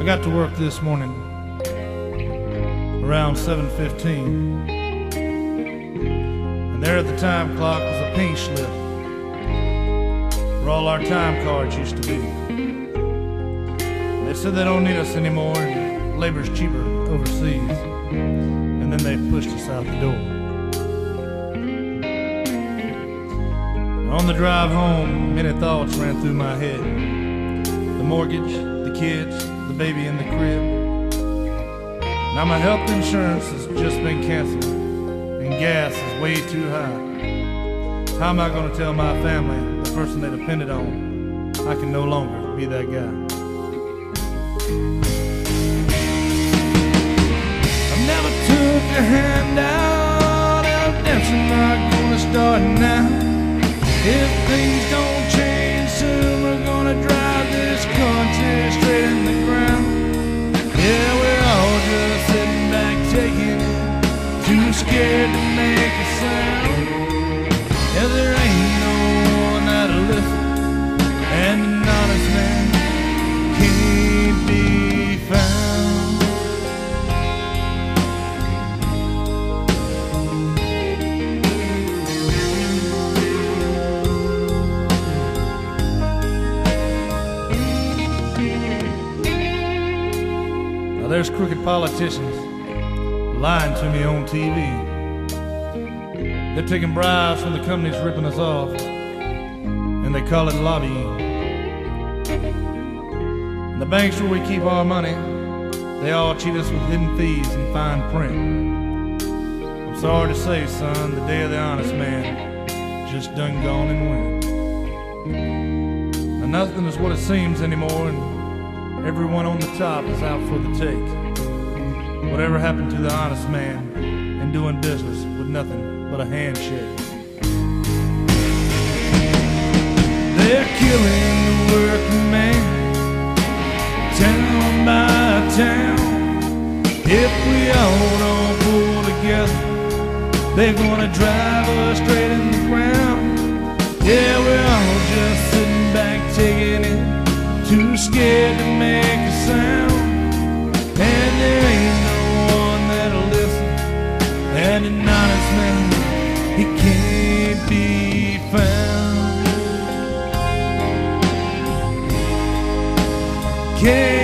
I got to work this morning around 7:15, and there at the time clock was a pink slip where all our time cards used to be. They said they don't need us anymore and labor's cheaper overseas, and then they pushed us out the door. On the drive home, many thoughts ran through my head. The mortgage, the kids, the baby in the crib. Now my health insurance has just been canceled, and gas is way too high. How am I going to tell my family, the person they depended on, I can no longer be that guy? I never took a handout, evidence I'm not gonna start now. If things don't change soon, we're gonna drive this country straight in the ground. Yeah, we're all just sitting back taking it, too scared to make a sound. Yeah, there ain't no one that'll listen, and an honest man can't be found. Now there's crooked politicians lying to me on TV. They're taking bribes from the companies ripping us off, and they call it lobbying. And the banks where we keep our money, they all cheat us with hidden fees and fine print. I'm sorry to say, son, the day of the honest man just done gone and went. And nothing is what it seems anymore, and everyone on the top is out for the take. Whatever happened to the honest man in doing business with nothing but a handshake? They're killing the working man, town by town. If we all don't pull together, they're gonna drive us straight in the ground. Yeah, we're all just sitting back taking it, too scared to make a sound. And there ain't no one that'll listen, and an honest man, he can't be found. Can't